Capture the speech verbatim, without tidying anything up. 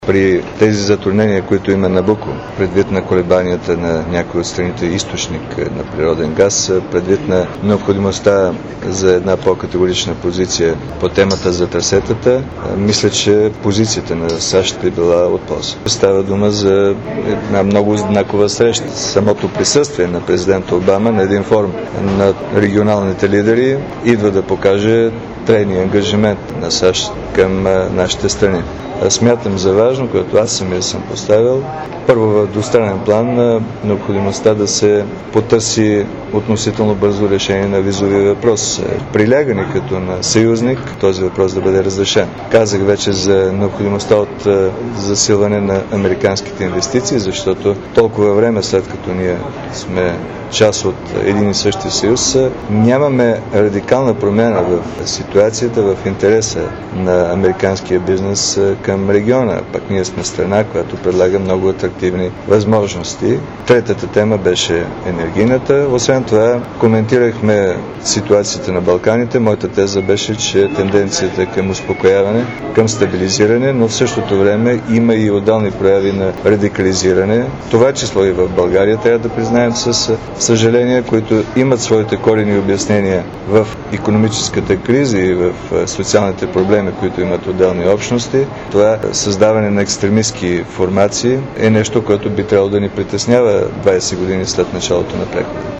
При тези затруднения, които има Набуко, предвид на колебанията на някои от страните източник на природен газ, предвид на необходимостта за една по-категорична позиция по темата за трасетата, мисля, че позицията на САЩ би била от полза. Става дума за една много знакова среща. Самото присъствие на президента Обама на един форум на регионалните лидери идва да покаже трайния ангажимент на САЩ към нашите страни. Смятам за важно, което аз самия съм поставил, първо в двустранен план на необходимостта да се потърси относително бързо решение на визовия въпрос. Прилягане като на съюзник този въпрос да бъде разрешен. Казах вече за необходимостта от засилване на американските инвестиции, защото толкова време след като ние сме част от един и същи съюз, нямаме радикална промяна в ситуацията, в интереса на американския бизнес към региона. Пак ние сме страна, която предлага много атрактивни възможности. Третата тема беше енергийната. Освен това, коментирахме ситуацията на Балканите. Моята теза беше, че тенденцията е към успокояване, към стабилизиране, но в същото време има и отделни прояви на радикализиране. Това число и в България, трябва да признаем с съжаление, които имат своите корени и обяснения в икономическата криза и в социалните проблеми, които имат отделни общности. Това създаване на екстремистски формации е нещо, което би трябвало да ни притеснява двайсет години след началото на прехода.